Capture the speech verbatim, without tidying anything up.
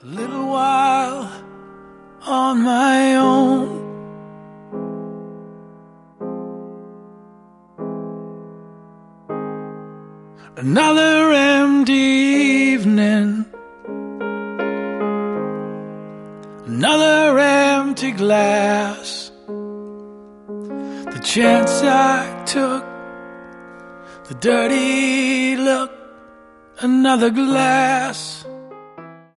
A little while on my own, another empty evening, another empty glass. The chance I took, the dirty look, another glass.